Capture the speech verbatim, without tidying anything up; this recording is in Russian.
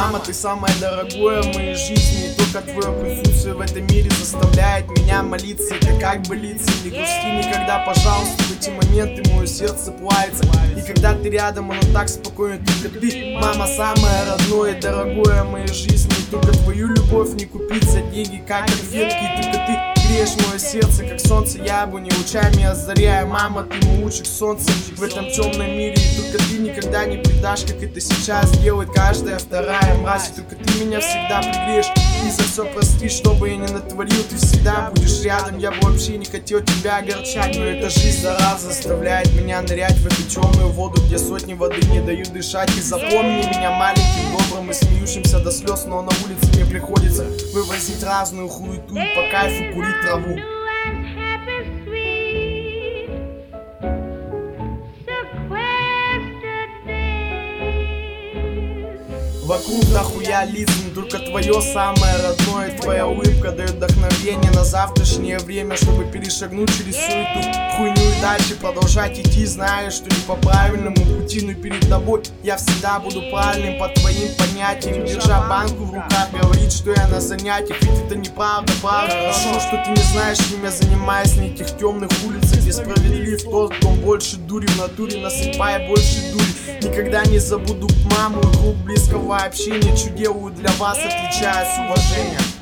Мама, ты самое дорогое в моей жизни, и только твое присутствие в этом мире заставляет меня молиться. Это как бы лица, не грусти никогда, пожалуйста. В эти моменты мое сердце плавится, и когда ты рядом, оно так спокойно. Только ты, мама, самое родное, дорогое в моей жизни, и только твою любовь не купить за деньги, как конфетки. И только ты греешь мое сердце, как солнце яблони, лучами озаряя. Мама, ты мой лучик солнца в этом темном мире, и только ты никогда не предашь, как это сейчас делает каждая вторая мразь. И только ты меня всегда пригреешь и за все простишь, что бы я ни натворил, ты всегда будешь рядом. Я бы вообще не хотел тебя огорчать, но эта жизнь, зараза, заставляет меня нырять в эту темную воду, где сотни воды не дают дышать. И запомни меня маленьким, добрым и смеющимся до слез, но на улице мне приходится вывозить разную хуету и по кайфу курить траву. Вокруг нахуя лиц, но только твое самое родное. Твоя улыбка дает вдохновение на завтрашнее время, чтобы перешагнуть через всю эту хуйню и дальше продолжать идти, зная, что не по правильному пути, но перед тобой я всегда буду правильным по твоим понятиям. Держа банку в руках, говорит, что я на занятиях, ведь это неправда, правда. Хорошо, что ты не знаешь, чем я занимаюсь на этих темных улицах, где справедлив тот, кто больше дури в натуре, насыпая больше дури. Никогда не забуду маму и круг близкого общения, что делаю для вас, отличая с уважением.